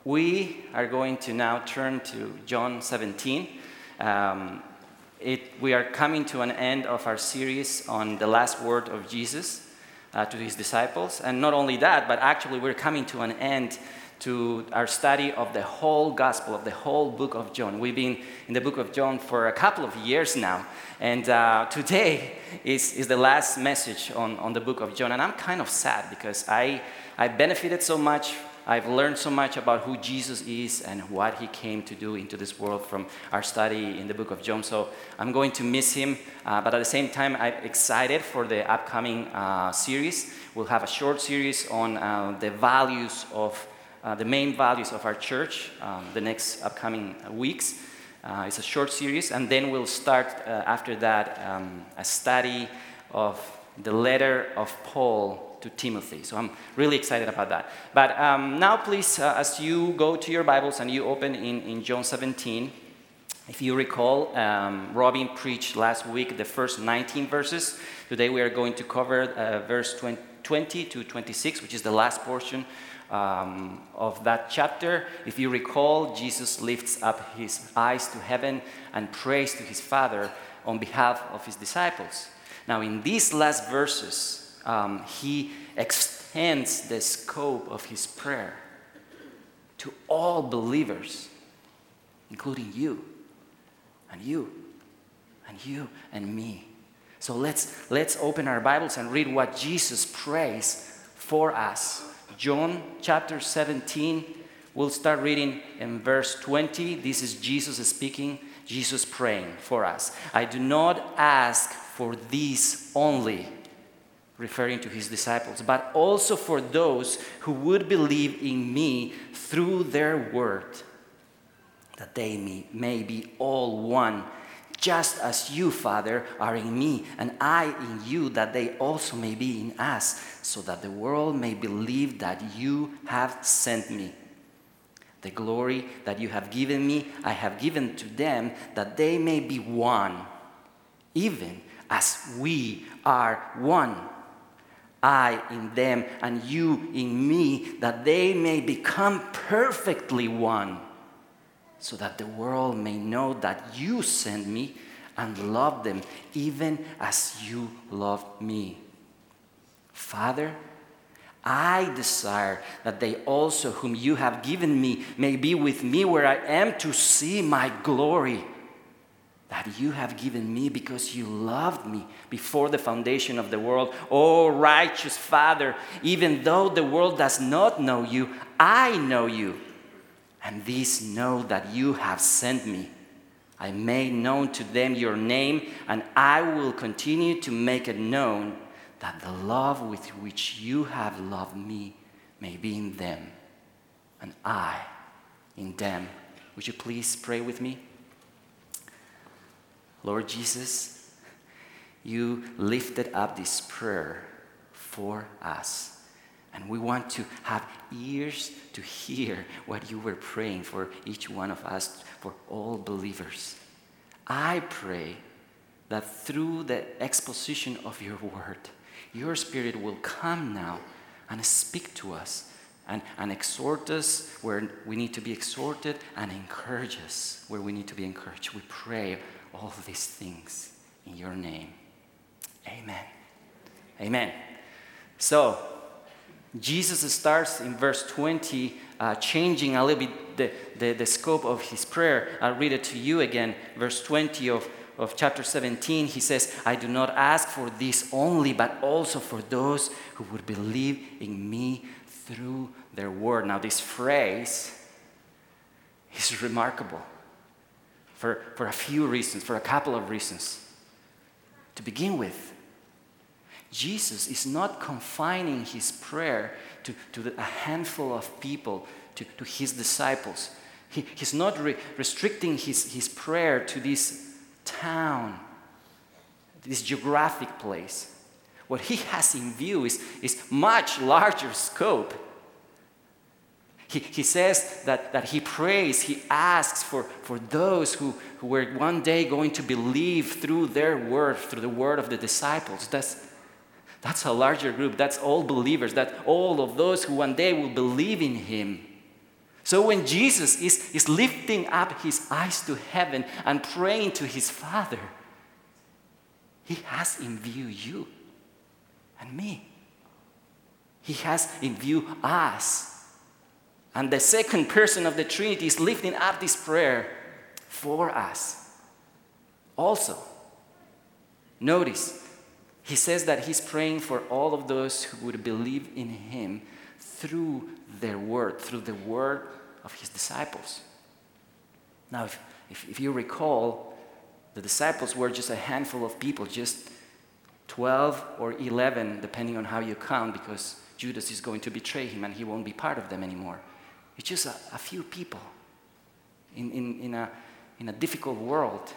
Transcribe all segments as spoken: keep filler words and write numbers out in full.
We are going to now turn to John seventeen. Um, it, we are coming to an end of our series on the last word of Jesus uh, to his disciples. And not only that, but actually we're coming to an end to our study of the whole gospel, of the whole book of John. We've been in the book of John for a couple of years now. And uh, today is, is the last message on, on the book of John. And I'm kind of sad because I, I benefited so much. I've learned so much about who Jesus is and what he came to do into this world from our study in the book of John. So I'm going to miss him, uh, but at the same time, I'm excited for the upcoming uh, series. We'll have a short series on uh, the values of, uh, the main values of our church um, the next upcoming weeks. Uh, it's a short series, and then we'll start uh, after that um, a study of the letter of Paul to Timothy. So I'm really excited about that. But um, now please, uh, as you go to your Bibles and you open in, in John seventeen, if you recall, um, Robin preached last week the first nineteen verses. Today we are going to cover uh, verse twenty to twenty-six, which is the last portion um, of that chapter. If you recall, Jesus lifts up his eyes to heaven and prays to his Father on behalf of his disciples. Now in these last verses, Um, he extends the scope of his prayer to all believers, including you, and you, and you, and me. So let's, let's open our Bibles and read what Jesus prays for us. John chapter seventeen, we'll start reading in verse twenty. This is Jesus speaking, Jesus praying for us. I do not ask for these only, referring to his disciples, but also for those who would believe in me through their word, that they may, may be all one, just as you, Father, are in me, and I in you, that they also may be in us, so that the world may believe that you have sent me. The glory that you have given me, I have given to them, that they may be one, even as we are one. I in them and you in me, that they may become perfectly one, so that the world may know that you sent me and love them even as you loved me. Father, I desire that they also whom you have given me may be with me where I am, to see my glory that you have given me, because you loved me before the foundation of the world. O righteous Father, even though the world does not know you, I know you. And these know that you have sent me. I made known to them your name, and I will continue to make it known, that the love with which you have loved me may be in them, and I in them. Would you please pray with me? Lord Jesus, you lifted up this prayer for us. And we want to have ears to hear what you were praying for each one of us, for all believers. I pray that through the exposition of your word, your Spirit will come now and speak to us and, and exhort us where we need to be exhorted, and encourage us where we need to be encouraged. We pray all these things in your name. Amen. Amen. So, Jesus starts in verse twenty, uh, changing a little bit the, the, the scope of his prayer. I'll read it to you again. Verse twenty of, of chapter seventeen, he says, I do not ask for this only, but also for those who would believe in me through their word. Now, this phrase is remarkable. For, for a few reasons, for a couple of reasons. To begin with, Jesus is not confining his prayer to, to the, a handful of people, to, to his disciples. He, he's not re- restricting his, his prayer to this town, this geographic place. What he has in view is, is much larger scope. He, he says that, that he prays, he asks for, for those who, who were one day going to believe through their word, through the word of the disciples. That's, that's a larger group. That's all believers. That's all of those who one day will believe in him. So when Jesus is, is lifting up his eyes to heaven and praying to his Father, he has in view you and me. He has in view us. And the second person of the Trinity is lifting up this prayer for us. Also, notice, he says that he's praying for all of those who would believe in him through their word, through the word of his disciples. Now, if, if, if you recall, the disciples were just a handful of people, just twelve or eleven, depending on how you count, because Judas is going to betray him and he won't be part of them anymore. It's just a, a few people in, in, in, a, in a difficult world.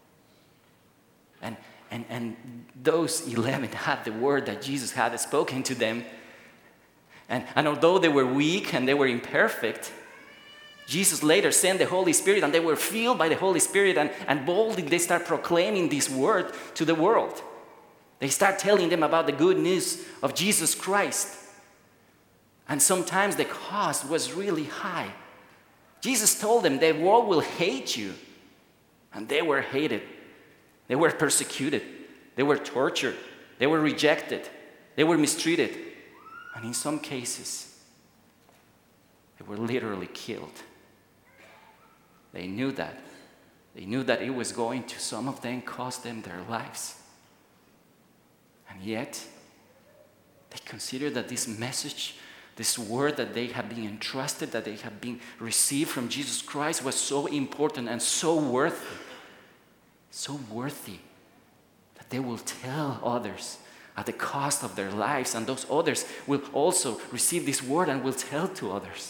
And, and, and those eleven had the word that Jesus had spoken to them. And, and although they were weak and they were imperfect, Jesus later sent the Holy Spirit and they were filled by the Holy Spirit, and, and boldly they start proclaiming this word to the world. They start telling them about the good news of Jesus Christ. And sometimes the cost was really high. Jesus told them the world will hate you. And they were hated. They were persecuted. They were tortured. They were rejected. They were mistreated. And in some cases, they were literally killed. They knew that. They knew that it was going to, some of them, cost them their lives. And yet, they considered that this message, this word that they had been entrusted, that they had been received from Jesus Christ, was so important and so worthy, so worthy, that they will tell others at the cost of their lives, and those others will also receive this word and will tell to others.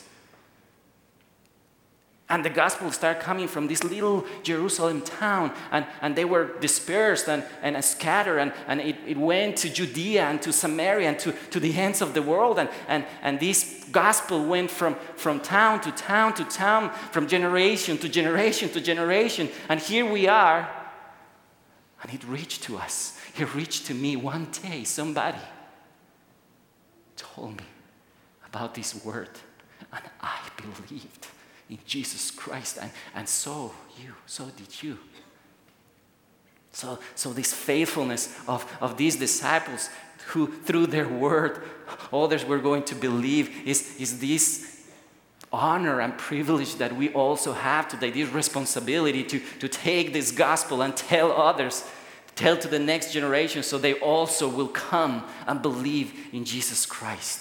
And the gospel started coming from this little Jerusalem town, and, and they were dispersed and, and scattered, and, and it, it went to Judea and to Samaria and to, to the ends of the world. And, and, and this gospel went from, from town to town to town, from generation to generation to generation. And here we are, and it reached to us. It reached to me one day. Somebody told me about this word, and I believed in Jesus Christ, and, and so you, so did you. So, so this faithfulness of, of these disciples who through their word others were going to believe is, is this honor and privilege that we also have today, this responsibility to, to take this gospel and tell others, tell to the next generation, so they also will come and believe in Jesus Christ.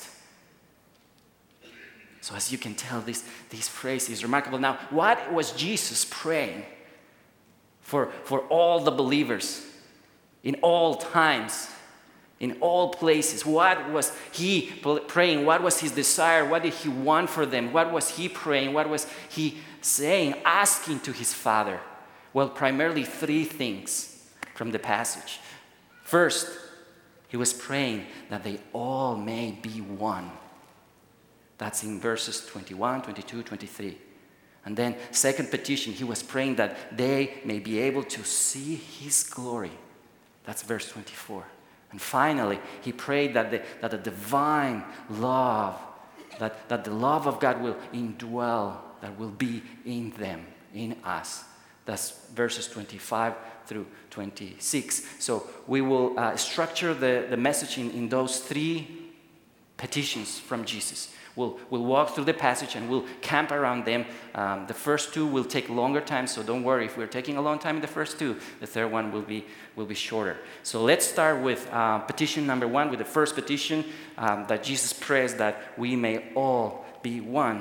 So as you can tell, this, this phrase is remarkable. Now, what was Jesus praying for, for all the believers in all times, in all places? What was he praying? What was his desire? What did he want for them? What was he praying? What was he saying, asking to his Father? Well, primarily three things from the passage. First, he was praying that they all may be one. That's in verses twenty-one, twenty-two, twenty-three. And then second petition, he was praying that they may be able to see his glory. That's verse twenty-four. And finally, he prayed that the, that the divine love, that, that the love of God will indwell, that will be in them, in us. That's verses twenty-five through twenty-six. So we will uh, structure the, the message in, in those three petitions from Jesus. We'll, we'll walk through the passage and we'll camp around them. Um, the first two will take longer time, so don't worry if we're taking a long time in the first two. The third one will be, will be shorter. So let's start with uh, petition number one, with the first petition um, that Jesus prays, that we may all be one.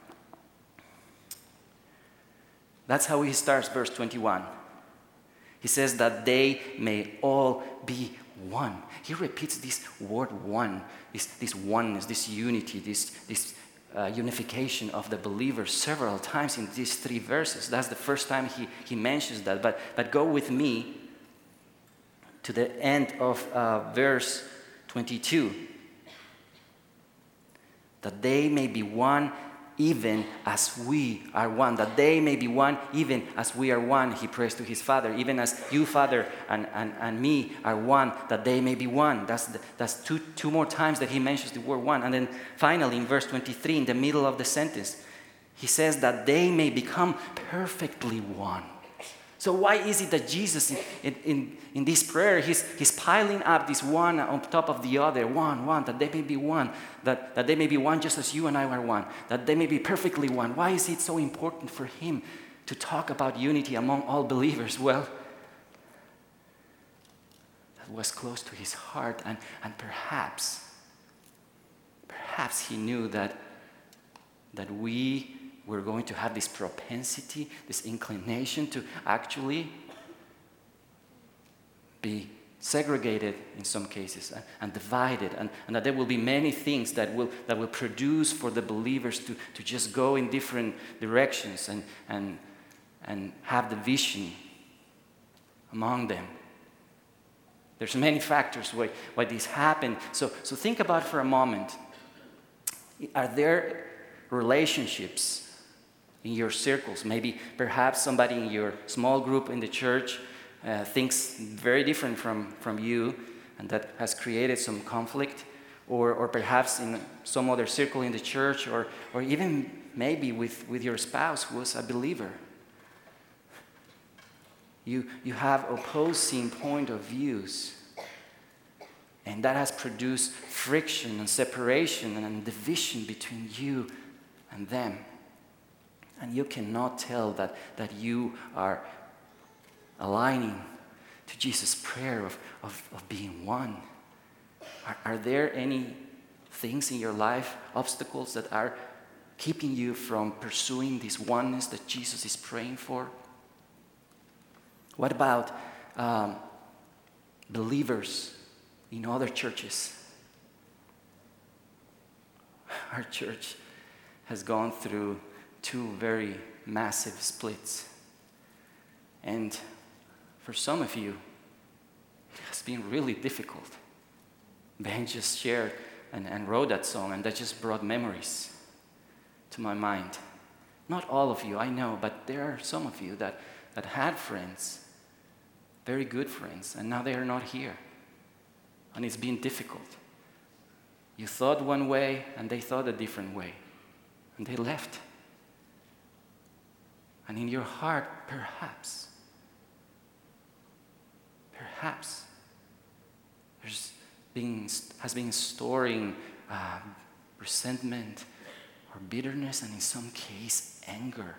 That's how he starts verse twenty-one. He says that they may all be one. He repeats this word one, this, this oneness, this unity, this, this uh, unification of the believers several times in these three verses. That's the first time he, he mentions that. But, but go with me to the end of uh, verse twenty-two. That they may be one even as we are one. That they may be one even as we are one. He prays to his Father. Even as you, Father, and, and, and me are one, that they may be one. That's, the, that's two, two more times that he mentions the word one. And then finally in verse twenty-three, in the middle of the sentence, He says that they may become perfectly one. So why is it that Jesus, in, in, in this prayer, he's, he's piling up this one on top of the other, one, one, that they may be one, that, that they may be one just as you and I are one, that they may be perfectly one. Why is it so important for him to talk about unity among all believers? Well, that was close to his heart, and, and perhaps, perhaps he knew that, that we we're going to have this propensity, this inclination to actually be segregated in some cases and, and divided, and, and that there will be many things that will that will produce for the believers to, to just go in different directions and, and, and have division among them. There's many factors why, why this happened. So, so think about for a moment. Are there relationships in your circles? Maybe perhaps somebody in your small group in the church uh, thinks very different from, from you, and that has created some conflict, or, or perhaps in some other circle in the church, or, or even maybe with, with your spouse who is a believer. You, you have opposing point of views, and that has produced friction and separation and division between you and them. And you cannot tell that, that you are aligning to Jesus' prayer of, of, of being one. Are, are there any things in your life, obstacles that are keeping you from pursuing this oneness that Jesus is praying for? What about um, believers in other churches? Our church has gone through two very massive splits. And for some of you, it has been really difficult. Ben just shared and, and wrote that song, and that just brought memories to my mind. Not all of you, I know, but there are some of you that, that had friends, very good friends, and now they are not here. And it's been difficult. You thought one way, and they thought a different way, and they left. And in your heart, perhaps, perhaps, there's been, has been storing uh, resentment or bitterness, and in some case, anger.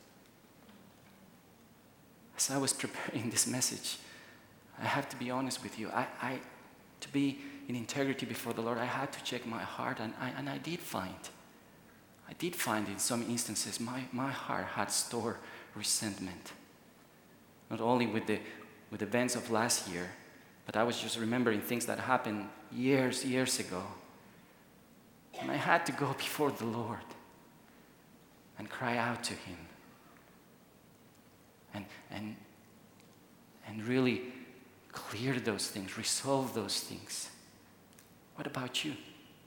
As I was preparing this message, I have to be honest with you. I, I to be in integrity before the Lord, I had to check my heart, and I, and I did find I did find in some instances my, my heart had stored resentment. Not only with the with the events of last year, but I was just remembering things that happened years, years ago. And I had to go before the Lord and cry out to him. And and and really clear those things, resolve those things. What about you?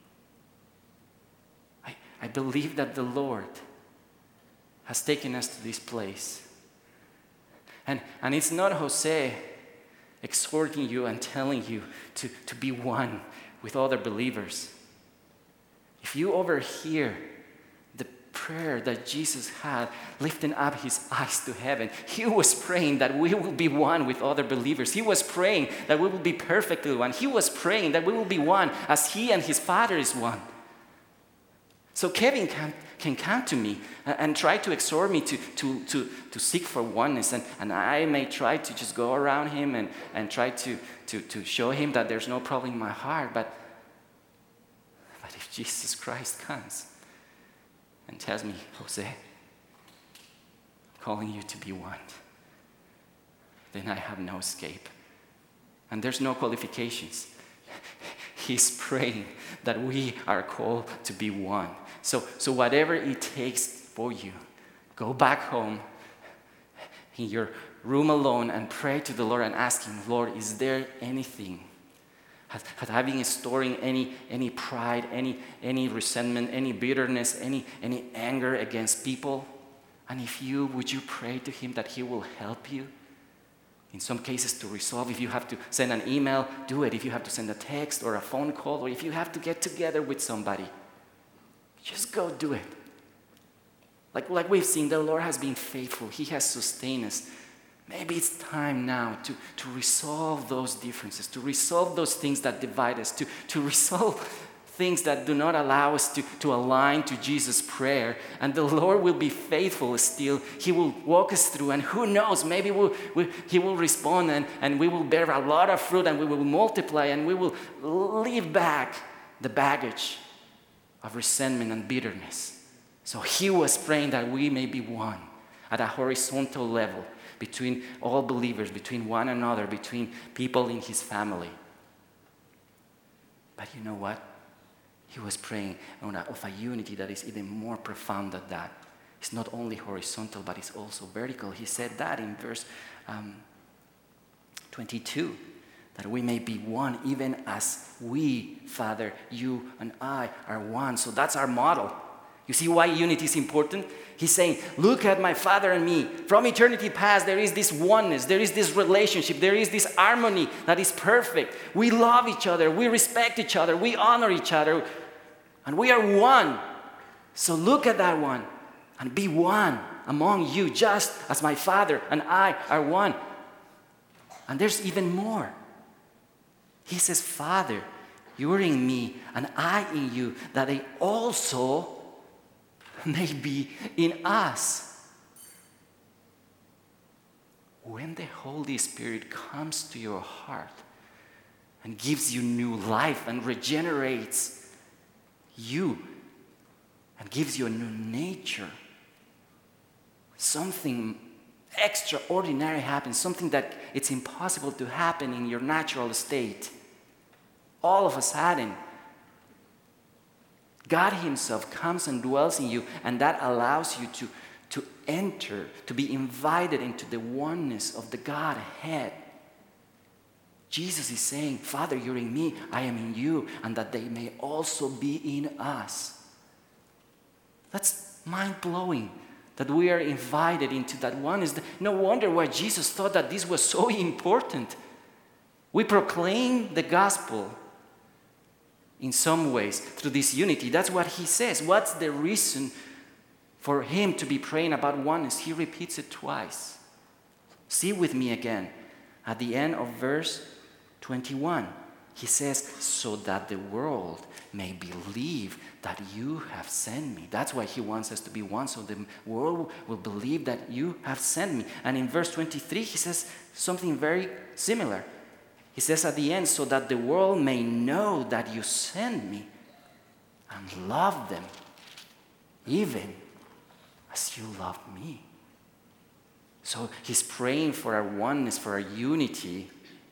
I believe that the Lord has taken us to this place. And, and it's not Jose exhorting you and telling you to, to be one with other believers. If you overhear the prayer that Jesus had, lifting up his eyes to heaven, he was praying that we will be one with other believers. He was praying that we will be perfectly one. He was praying that we will be one as he and his Father is one. So Kevin can, can come to me and, and try to exhort me to, to, to, to seek for oneness. And, and I may try to just go around him and, and try to, to, to show him that there's no problem in my heart. But, but if Jesus Christ comes and tells me, Jose, I'm calling you to be one, then I have no escape. And there's no qualifications. He's praying that we are called to be one. So, so whatever it takes for you, go back home in your room alone and pray to the Lord and ask him, Lord, is there anything? Have, have I been storing any, any pride, any, any resentment, any bitterness, any, any anger against people? And if you, would you pray to him that he will help you? In some cases to resolve. If you have to send an email, do it. If you have to send a text or a phone call, or if you have to get together with somebody, just go do it. Like, like we've seen, the Lord has been faithful. He has sustained us. Maybe it's time now to, to resolve those differences, to resolve those things that divide us, to, to resolve things that do not allow us to, to align to Jesus' prayer. And the Lord will be faithful still. He will walk us through, and who knows, maybe we'll, we, He will respond, and, and we will bear a lot of fruit, and we will multiply, and we will leave back the baggage of resentment and bitterness. So He was praying that we may be one at a horizontal level between all believers, between one another, between people in His family. But you know what? He was praying on a, of a unity that is even more profound than that. It's not only horizontal, but it's also vertical. He said that in verse um, twenty-two, that we may be one, even as we, Father, you and I, are one. So that's our model. You see why unity is important? He's saying, look at my Father and me. From eternity past, there is this oneness, there is this relationship, there is this harmony that is perfect. We love each other, we respect each other, we honor each other, and we are one. So look at that one and be one among you, just as my Father and I are one. And there's even more. He says, Father, you're in me and I in you, that they also may be in us. When the Holy Spirit comes to your heart and gives you new life and regenerates you and gives you a new nature, something extraordinary happens, something that it's impossible to happen in your natural state. All of a sudden, God Himself comes and dwells in you, and that allows you to, to enter, to be invited into the oneness of the Godhead. Jesus is saying, Father, you're in me, I am in you, and that they may also be in us. That's mind-blowing, that we are invited into that oneness. No wonder why Jesus thought that this was so important. We proclaim the gospel in some ways through this unity. That's what He says. What's the reason for Him to be praying about oneness? He repeats it twice. See with me again. At the end of verse twenty-one, He says, so that the world may believe that you have sent me. That's why He wants us to be one, so the world will believe that you have sent me. And in verse twenty-three, He says something very similar. He says at the end, so that the world may know that you sent me and love them, even as you loved me. So He's praying for our oneness, for our unity,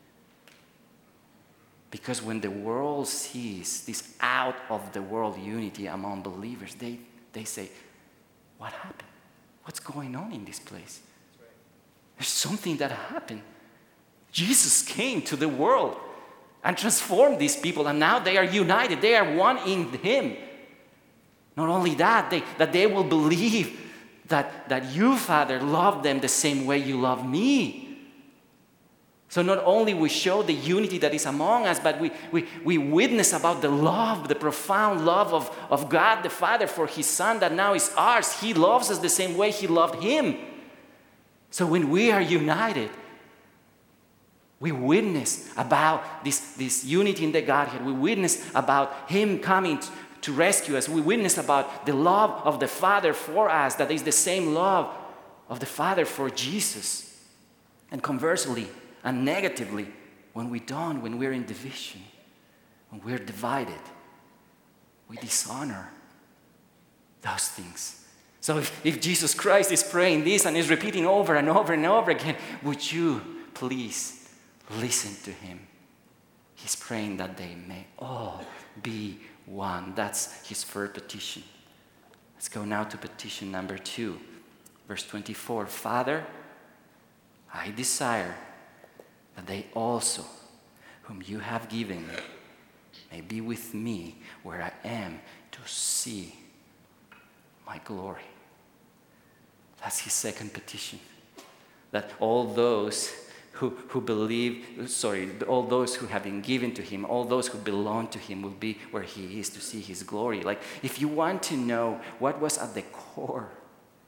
because when the world sees this out of the world unity among believers, they, they say, what happened? What's going on in this place? There's something that happened. Jesus came to the world and transformed these people, and now they are united. They are one in Him. Not only that, they, that they will believe that, that you, Father, love them the same way you love me. So not only we show the unity that is among us, but we, we, we witness about the love, the profound love of, of God the Father for His Son that now is ours. He loves us the same way He loved Him. So when we are united, we witness about this, this unity in the Godhead. We witness about Him coming to, to rescue us. We witness about the love of the Father for us, that is the same love of the Father for Jesus. And conversely, and negatively, when we don't, when we're in division, when we're divided, we dishonor those things. So if, if Jesus Christ is praying this and is repeating over and over and over again, would you please listen to Him? He's praying that they may all be one. That's His first petition. Let's go now to petition number two, verse twenty-four. Father, I desire that they also, whom you have given me, may be with me where I am, to see my glory. That's His second petition. That all those who, who believe, sorry, all those who have been given to Him, all those who belong to Him will be where He is, to see His glory. Like, if you want to know what was at the core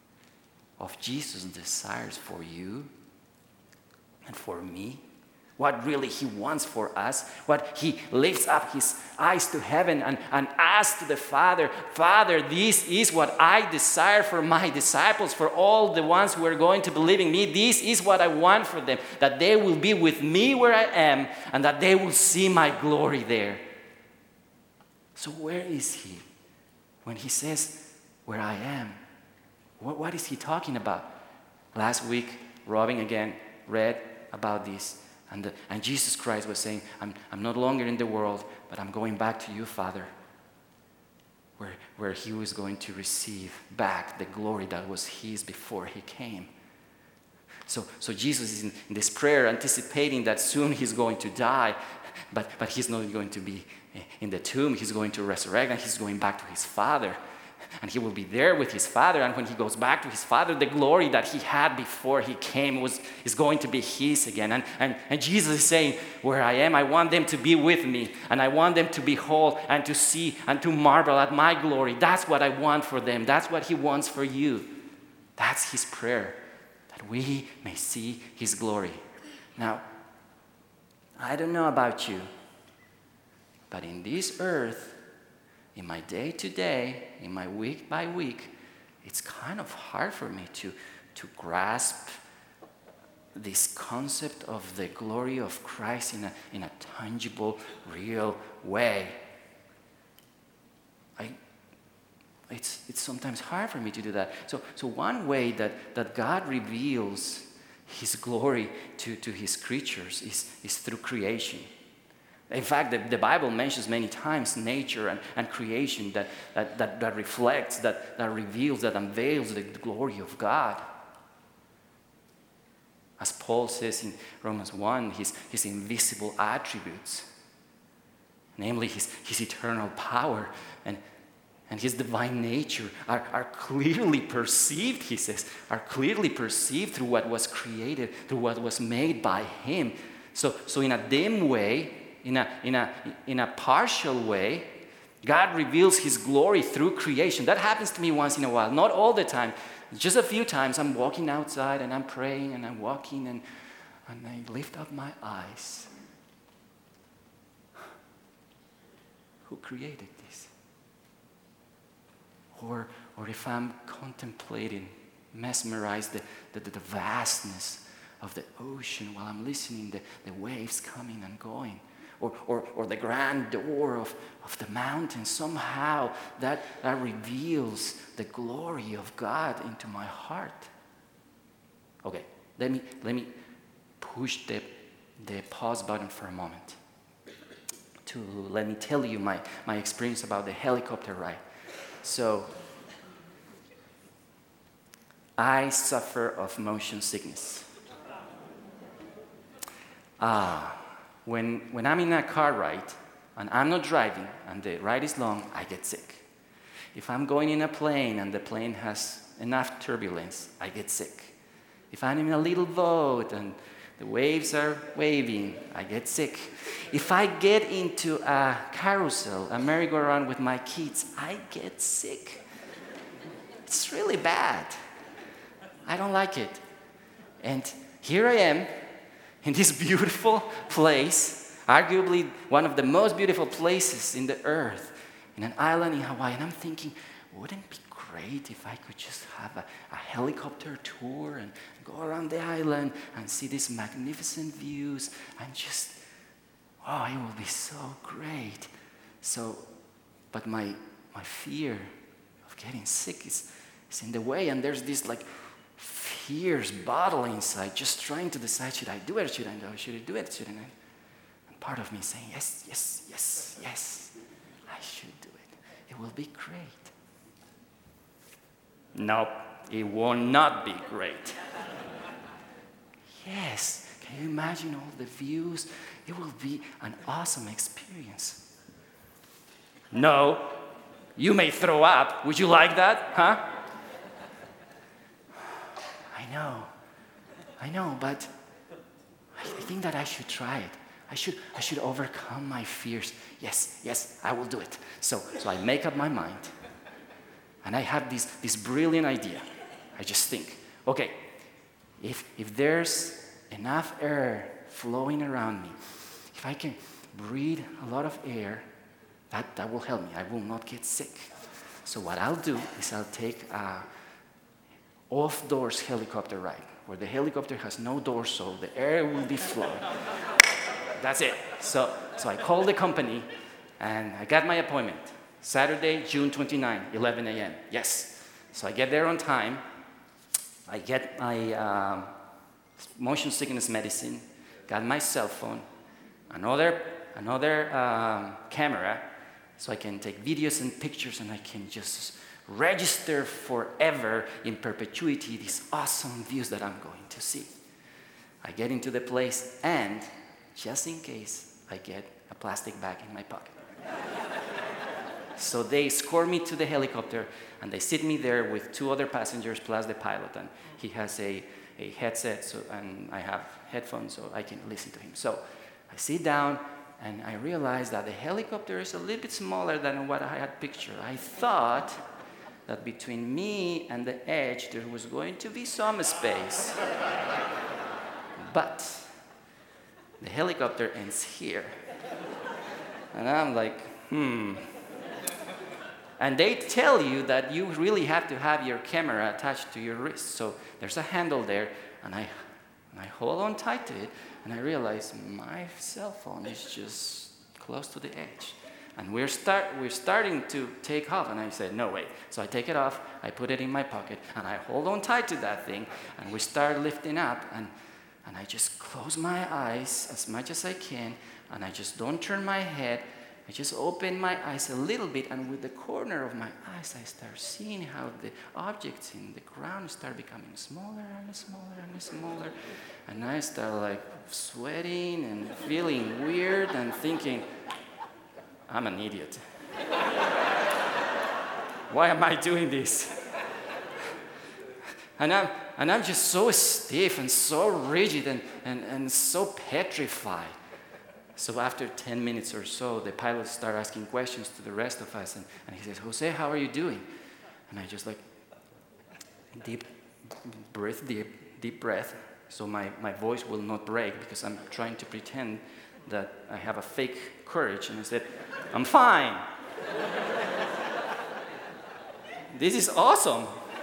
of Jesus' desires for you and for me? What really he wants for us? What he lifts up his eyes to heaven and, and asks to the Father, Father, this is what I desire for my disciples, for all the ones who are going to believe in me. This is what I want for them, that they will be with me where I am and that they will see my glory there. So where is he when he says, where I am? What, what is he talking about? Last week, Robin again read about this. And, the, and Jesus Christ was saying, I'm, I'm no longer in the world, but I'm going back to you, Father, where, where he was going to receive back the glory that was his before he came. So, so Jesus is in, in this prayer anticipating that soon he's going to die, but, but he's not going to be in the tomb. He's going to resurrect and he's going back to his Father. And he will be there with his Father. And when he goes back to his Father, the glory that he had before he came was, is going to be his again. And, and, and Jesus is saying, where I am, I want them to be with me. And I want them to behold and to see and to marvel at my glory. That's what I want for them. That's what he wants for you. That's his prayer, that we may see his glory. Now, I don't know about you, but in this earth, in my day-to-day, in my week-by-week, it's kind of hard for me to, to grasp this concept of the glory of Christ in a, in a tangible, real way. I, it's, it's sometimes hard for me to do that. So, so one way that, that God reveals his glory to, to his creatures is, is through creation. In fact, the, the Bible mentions many times nature and, and creation that, that, that, that reflects, that, that reveals, that unveils the glory of God. As Paul says in Romans one, his, his invisible attributes, namely his, his eternal power and, and his divine nature are, are clearly perceived, he says, are clearly perceived through what was created, through what was made by him. So, so in a dim way, In a, in, a, in a partial way, God reveals his glory through creation. That happens to me once in a while. Not all the time. Just a few times I'm walking outside and I'm praying and I'm walking and, and I lift up my eyes. Who created this? Or, or if I'm contemplating, mesmerized the, the, the vastness of the ocean while I'm listening to the waves coming and going. Or, or, or the grandeur of, of the mountain, somehow that, that reveals the glory of God into my heart. Okay, let me, let me push the, the pause button for a moment to let me tell you my, my experience about the helicopter ride. So, I suffer of motion sickness. Ah. When, when I'm in a car ride and I'm not driving and the ride is long, I get sick. If I'm going in a plane and the plane has enough turbulence, I get sick. If I'm in a little boat and the waves are waving, I get sick. If I get into a carousel, a merry-go-round with my kids, I get sick. It's really bad. I don't like it. And here I am, in this beautiful place, arguably one of the most beautiful places in the earth, in an island in Hawaii. And I'm thinking, wouldn't it be great if I could just have a, a helicopter tour and go around the island and see these magnificent views and just, oh, it will be so great. So, but my, my fear of getting sick is, is in the way, and there's this like fierce battle inside, just trying to decide, should I do it, should I do it, should I do it, shouldn't I? And part of me saying, yes, yes, yes, yes, I should do it. It will be great. No, it will not be great. Yes, can you imagine all the views? It will be an awesome experience. No, you may throw up. Would you like that, huh? I know, I know, but I think that I should try it. I should, I should overcome my fears. Yes, yes, I will do it. So, so I make up my mind, and I have this, this brilliant idea. I just think, okay, if, if there's enough air flowing around me, if I can breathe a lot of air, that, that will help me. I will not get sick. So what I'll do is I'll take a off-doors helicopter ride, where the helicopter has no doors, so the air will be flowing. That's it. So, so I called the company, and I got my appointment. Saturday, June twenty-ninth, eleven a.m. Yes. So I get there on time. I get my um, motion sickness medicine, got my cell phone, another, another um, camera, so I can take videos and pictures, and I can just register forever in perpetuity these awesome views that I'm going to see. I get into the place, and just in case, I get a plastic bag in my pocket. So they escort me to the helicopter, and they sit me there with two other passengers plus the pilot, and he has a, a headset, so, and I have headphones so I can listen to him. So I sit down, and I realize that the helicopter is a little bit smaller than what I had pictured. I thought that between me and the edge there was going to be some space. But the helicopter ends here. And I'm like, hmm. And they tell you that you really have to have your camera attached to your wrist. So there's a handle there, and I, and I hold on tight to it, and I realize my cell phone is just close to the edge. And we're, start, we're starting to take off, and I said, no way. So I take it off, I put it in my pocket, and I hold on tight to that thing, and we start lifting up, and, and I just close my eyes as much as I can, and I just don't turn my head. I just open my eyes a little bit, and with the corner of my eyes, I start seeing how the objects in the ground start becoming smaller and smaller and smaller. And I start like sweating and feeling weird and thinking, I'm an idiot. Why am I doing this? And I'm, and I'm just so stiff and so rigid and, and, and so petrified. So after ten minutes or so, the pilot started asking questions to the rest of us, and, and he says, Jose, how are you doing? And I just like, deep breath, deep, deep breath, so my, my voice will not break, because I'm trying to pretend that I have a fake courage. And I said, I'm fine. This is awesome.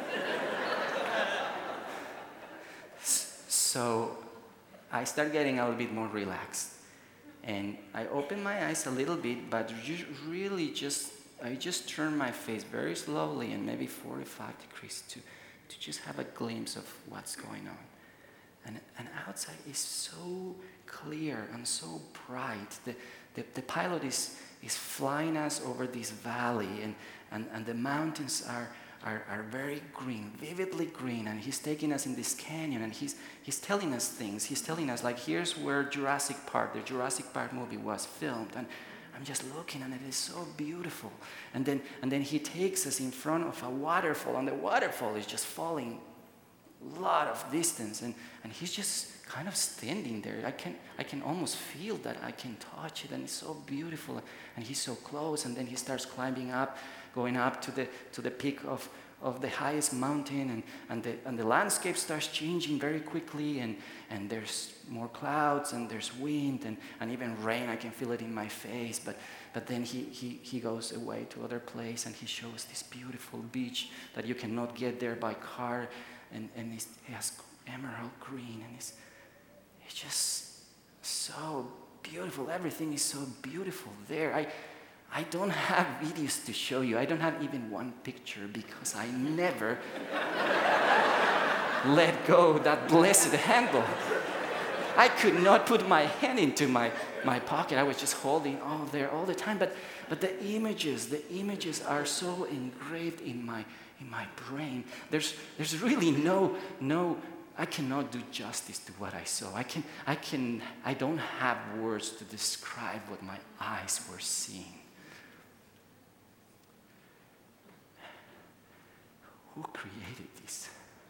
So I start getting a little bit more relaxed. And I open my eyes a little bit, but really just, I just turn my face very slowly and maybe forty-five degrees to, to just have a glimpse of what's going on. And, and outside is so clear and so bright. The, the, the pilot is, is flying us over this valley, and, and, and the mountains are, are, are very green, vividly green, and he's taking us in this canyon, and he's, he's telling us things. He's telling us, like, here's where Jurassic Park, the Jurassic Park movie was filmed, and I'm just looking, and it is so beautiful. And then, and then he takes us in front of a waterfall, and the waterfall is just falling a lot of distance, and, and he's just kind of standing there. I can, I can almost feel that I can touch it, and it's so beautiful, and he's so close, and then he starts climbing up, going up to the to the peak of, of the highest mountain, and, and, the, and the landscape starts changing very quickly, and, and there's more clouds, and there's wind, and, and even rain. I can feel it in my face, but, but then he, he, he goes away to other place, and he shows this beautiful beach that you cannot get there by car, and, and it's, it has emerald green, and it's, it's just so beautiful. Everything is so beautiful there. I, I don't have videos to show you. I don't have even one picture, because I never let go that blessed handle. I could not put my hand into my, my pocket. I was just holding all there all the time. But, but the images, the images are so engraved in my, in my brain. There's, there's really no, no, I cannot do justice to what I saw. I, can, I, can, I don't have words to describe what my eyes were seeing. Who created this?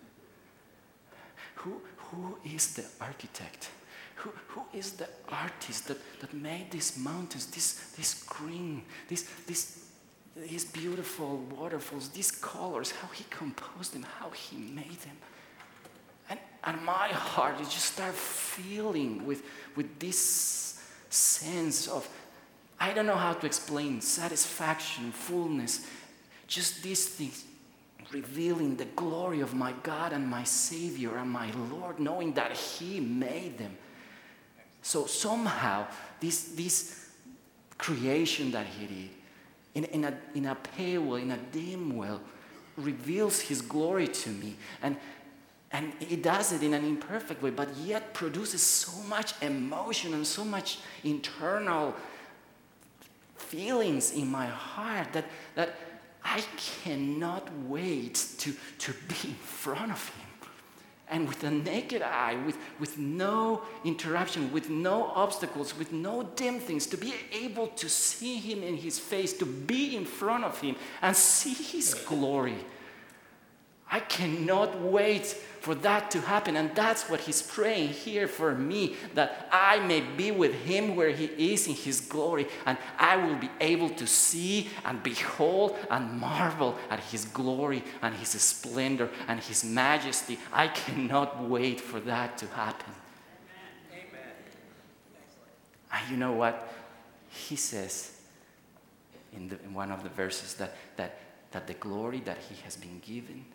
Who, who is the architect? Who, who is the artist that, that made these mountains, this, this green, this, this, these beautiful waterfalls, these colors, how he composed them, how he made them? And, and my heart, you just start feeling with, with this sense of, I don't know how to explain, satisfaction, fullness, just these things revealing the glory of my God and my Savior and my Lord, knowing that He made them. So somehow, this, this creation that He did, in, in, a, in a pale well, in a dim well, reveals His glory to me. And, and He does it in an imperfect way, but yet produces so much emotion and so much internal feelings in my heart that, that I cannot wait to, to be in front of Him. And with a naked eye, with, with no interruption, with no obstacles, with no dim things, to be able to see Him in His face, to be in front of Him and see His glory. I cannot wait for that to happen. And that's what He's praying here for me, that I may be with Him where He is in His glory, and I will be able to see and behold and marvel at His glory and His splendor and His majesty. I cannot wait for that to happen. Amen. Amen. And you know what? He says in, the, in one of the verses that, that, that the glory that He has been given,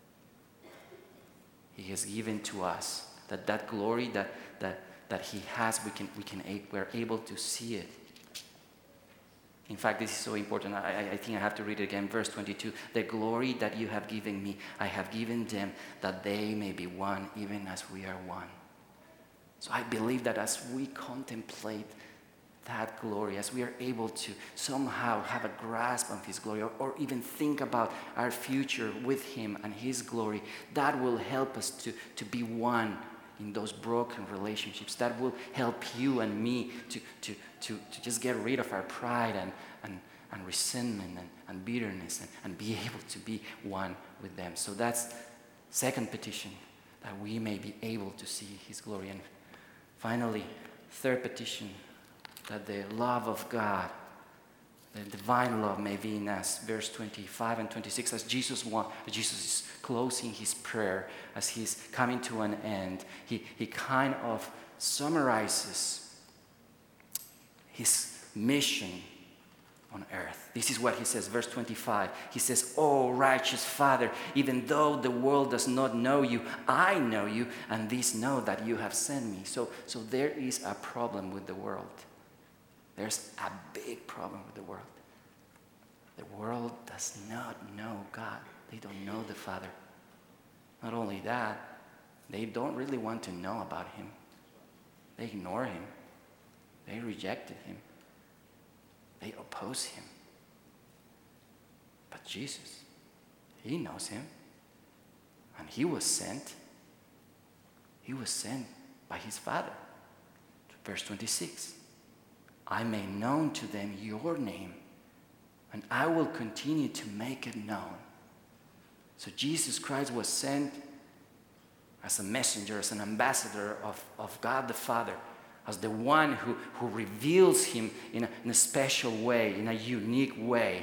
He has given to us, that that glory that that that He has, we can we can we're able to see it. In fact, this is so important. I, I think I have to read it again. Verse twenty-two: the glory that you have given me, I have given them, that they may be one, even as we are one. So I believe that as we contemplate that glory, as we are able to somehow have a grasp of His glory, or, or even think about our future with Him and His glory, that will help us to, to be one in those broken relationships. That will help you and me to, to, to, to just get rid of our pride and, and, and resentment and, and bitterness and, and be able to be one with them. So that's second petition, that we may be able to see His glory. And finally, third petition, that the love of God, the divine love, may be in us. Verse twenty-five and twenty-six, as Jesus want, Jesus is closing His prayer, as He's coming to an end, he, he kind of summarizes His mission on earth. This is what He says, verse twenty-five. He says, "Oh, righteous Father, even though the world does not know You, I know You, and these know that You have sent Me." So, so there is a problem with the world. There's a big problem with the world. The world does not know God. They don't know the Father. Not only that, they don't really want to know about Him. They ignore Him. They rejected Him. They oppose Him. But Jesus, He knows Him. And He was sent. He was sent by His Father. Verse twenty-six. "I made known to them Your name, and I will continue to make it known." So Jesus Christ was sent as a messenger, as an ambassador of, of God the Father, as the one who, who reveals Him in a, in a special way, in a unique way.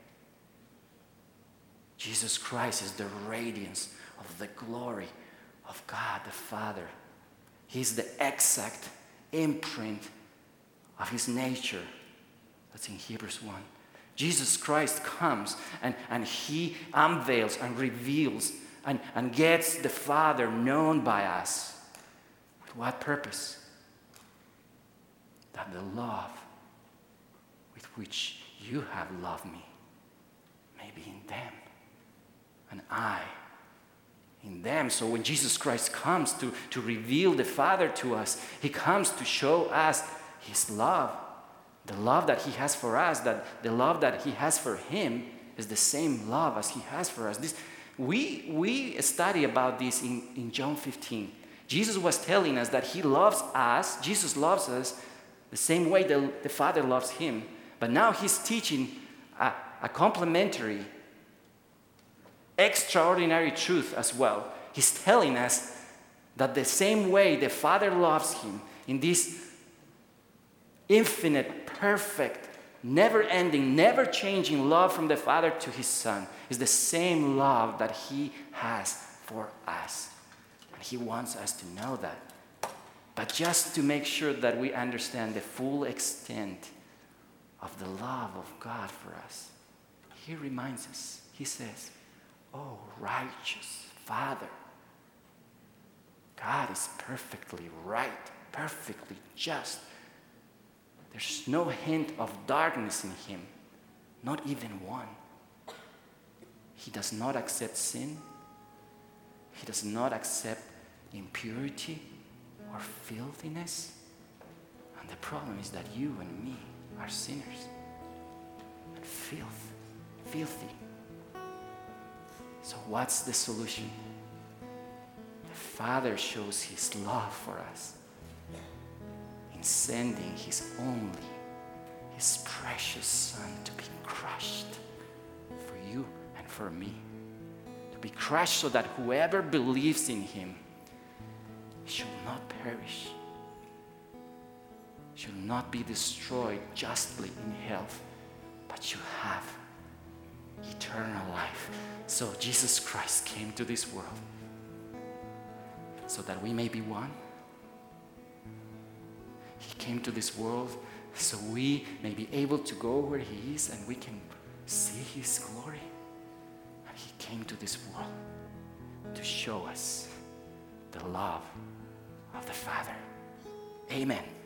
Jesus Christ is the radiance of the glory of God the Father. He's the exact imprint of His nature. That's in Hebrews one. Jesus Christ comes and, and He unveils and reveals and, and gets the Father known by us. With what purpose? That the love with which You have loved Me may be in them, and I in them. So when Jesus Christ comes to, to reveal the Father to us, He comes to show us His love, the love that He has for us, that the love that He has for Him is the same love as He has for us. This, we, we study about this in, in John fifteen. Jesus was telling us that He loves us, Jesus loves us the same way the, the Father loves Him. But now He's teaching a, a complementary, extraordinary truth as well. He's telling us that the same way the Father loves Him, in this infinite, perfect, never-ending, never-changing love from the Father to His Son, is the same love that He has for us. And he wants us to know that. But just to make sure that we understand the full extent of the love of God for us, he reminds us, he says, "Oh, righteous Father." God is perfectly right, perfectly just. There's no hint of darkness in him, not even one. He does not accept sin. He does not accept impurity or filthiness. And the problem is that you and me are sinners and filth, filthy. So what's the solution? The Father shows his love for us in sending his only, his precious Son to be crushed for you and for me. To be crushed so that whoever believes in him should not perish, should not be destroyed justly in hell, but should have eternal life. So Jesus Christ came to this world so that we may be one. He came to this world so we may be able to go where he is and we can see his glory. And he came to this world to show us the love of the Father. Amen.